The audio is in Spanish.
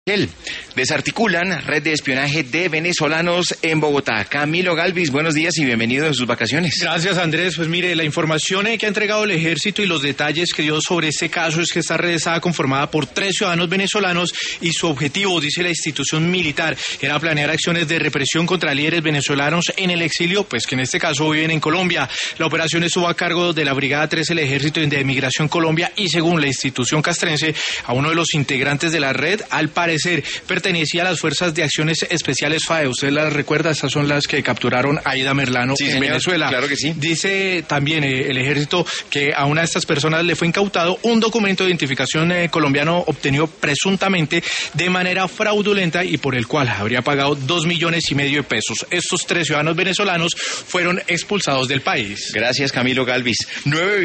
Desarticulan red de espionaje de venezolanos en Bogotá. Camilo Galvis, buenos días y bienvenido en sus vacaciones. Gracias, Andrés. Pues mire, la información que ha entregado el ejército y los detalles que dio sobre este caso es que esta red estaba conformada por 3 ciudadanos venezolanos y su objetivo, dice la institución militar, era planear acciones de represión contra líderes venezolanos en el exilio, pues que en este caso viven en Colombia. La operación estuvo a cargo de la Brigada 3 del Ejército de Migración Colombia y según la institución castrense, a uno de los integrantes de la red, al parecer, pertenecía a las Fuerzas de Acciones Especiales FAE. ¿Usted las recuerda? Estas son las que capturaron a Aida Merlano en Venezuela. Claro que sí. Dice también el ejército que a una de estas personas le fue incautado un documento de identificación colombiano obtenido presuntamente de manera fraudulenta y por el cual habría pagado 2,5 millones de pesos. Estos 3 ciudadanos venezolanos fueron expulsados del país. Gracias, Camilo Galvis.